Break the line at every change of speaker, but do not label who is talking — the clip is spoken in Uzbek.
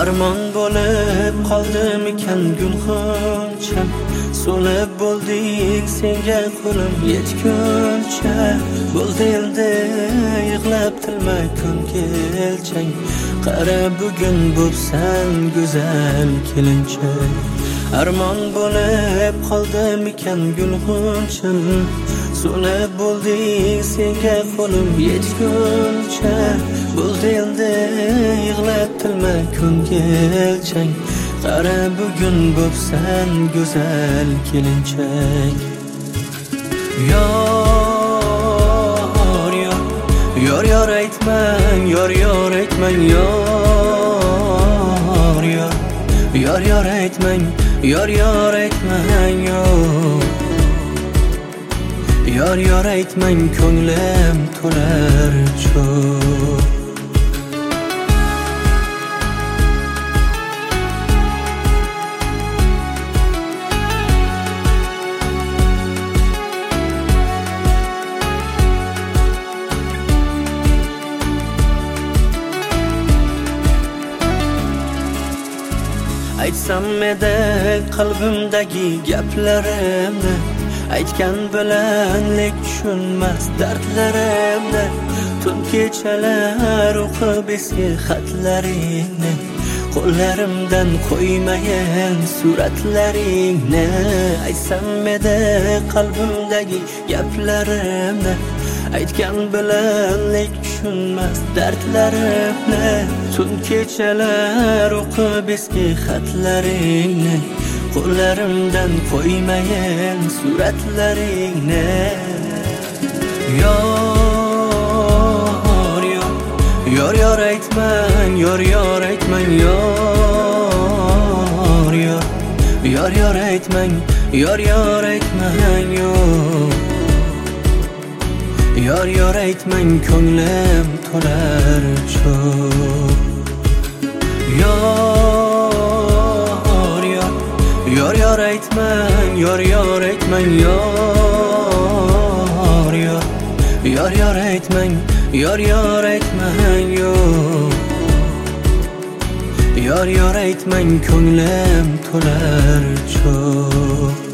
armon bo'lib qoldimikan gulxoncham, so'lib bo'ldik senga qo'lim yetguncha. Bo'ldi endi yig'lab tilma ko'ngilchang, qara bugun bo'psan go'zal kelinchak. Armon bo'lib qoldimikan gulxoncham, so'lib bo'ldik senga qo'lim yetguncha. Bo'ldi endi yig'lab tilma ko'ngilchang, qara bugun bo'psan go'zal kelinchak. Yor yor yor yor aytmang, yor yor aytmang, yor yor yor yor aytmang, yor yor aytmang, yor yor aytmang, ko'nglim to'lar cho'g'. Aytsam edi qalbimdagi gaplarimni, aytgan bilan lek tushunmas dardlarimni. Tun kechalar o'qib eski xatlaringni, qo'llarimdan qo'ymayin suratlaringni. Aytsam edi qalbimdagi gaplarimni, aytgan bilan lek tushunmas dardlarimni. Tun kechalar o'qib eski xatlaringni, qo'llarimdan qo'ymayin suratlaringni. Yor yor yor yor aytmang, yor yor aytmang, yor yor yor yor aytmang, yor yor aytmang, yor yor aytmang, ko'nglim to'lar cho'g'. Yor yor yor yor aytmang, yor yor aytmang, yor yor yor yor aytmang, yor yor aytmang, yor yor aytmang, ko'nglim to'lar cho'g'.